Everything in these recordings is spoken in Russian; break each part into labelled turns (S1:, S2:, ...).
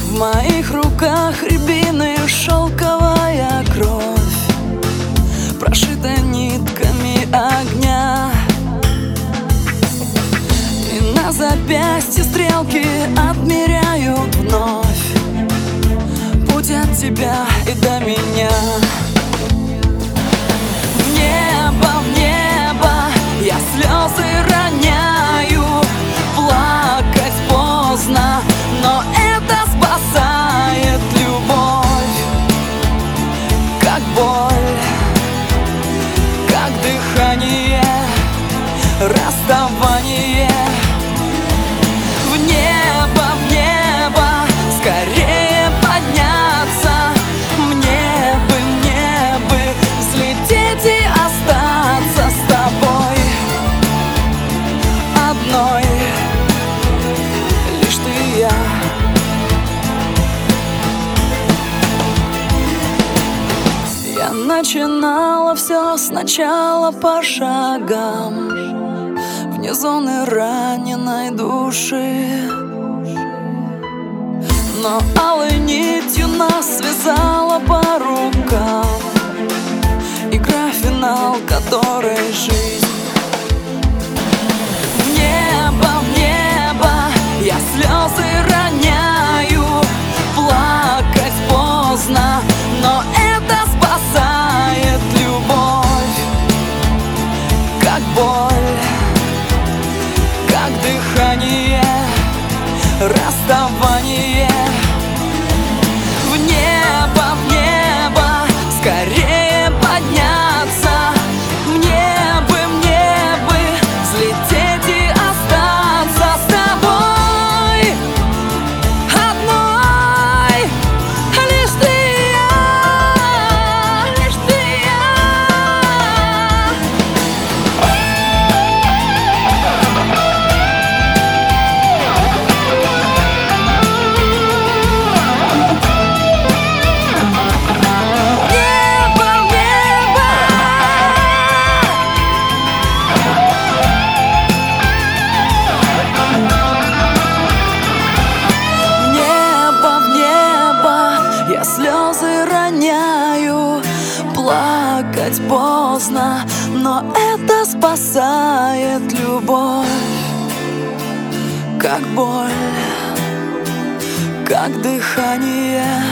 S1: В моих руках рябины шелковая кровь, прошита нитками огня. И на запястье стрелки отмеряют вновь путь от тебя и до меня. В небо я слезы роняю. Плакать поздно, но это спасает любовь. Как боль, как дыхание, расставание. В небо, скорее подняться. Мне бы взлететь и остаться с тобой одной, лишь ты и я. Я начинала все сначала по шагам, вне зоны раненой души. Но алой нитью нас связала по рукам игра, финал которой жизнь. В небо я слезы роняю. Плакать поздно, но это спасает любовь. Как боль, как дыхание, расставание. В небо, скорее подняться. Мне бы взлететь и остаться с тобой одной, лишь ты и я, лишь ты и я. Я слезы роняю. Плакать поздно, но это спасает любовь. Как боль, как дыхание,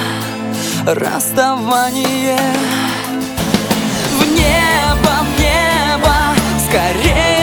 S1: расставание. В небо, скорее